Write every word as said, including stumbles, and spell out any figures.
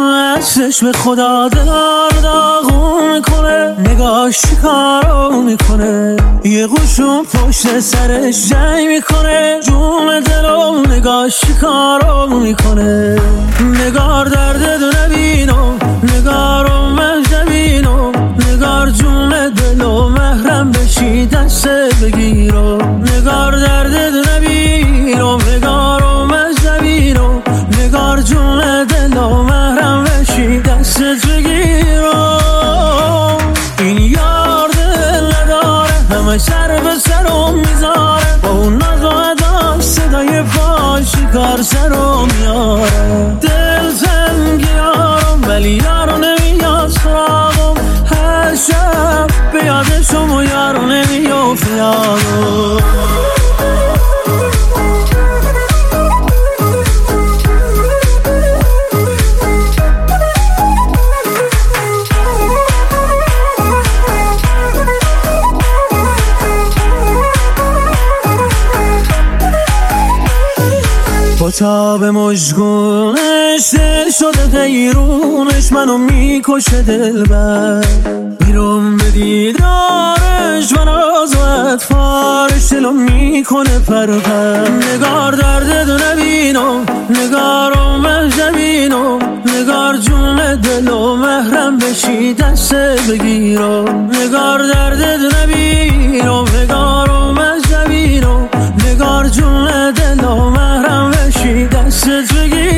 چشم خدا دلار داغون میکنه، نگاش چیکارو میکنه، یه قشون پشت سرش جنگ میکنه، جون دلو نگاش چیکارو میکنه. نگار درد دو نبینو، نگارو مجنبینو، نگار جون دلو محرم بشی دست بگیرو. نگار درد دو نبینو، نگارو مجنبینو، نگار جون دلو محرم بشی دست بگیرو. این یار دل نداره، همه سر به سرم میذاره، با اون ناز و ادا صدای پاش کار سرم میاره. دل تنگیارم ولی یارو نمیاد سراغم، هر شب به یادشم و یارو نمیافت یادم. با تاب مژگونش دل شده حیرونش، منو میکشه دلبر، میرم به دیدارش و ناز و اطفارش دلو میکنه پر پر. نگار درد دو نبینو، نگارو مجنبینو، نگار جون دلو محرم بشی دست بگیرو. نگار درد دو نبینو، نگارو مجنبینو، نگار جون دلو محرم بشی دست بگیرو.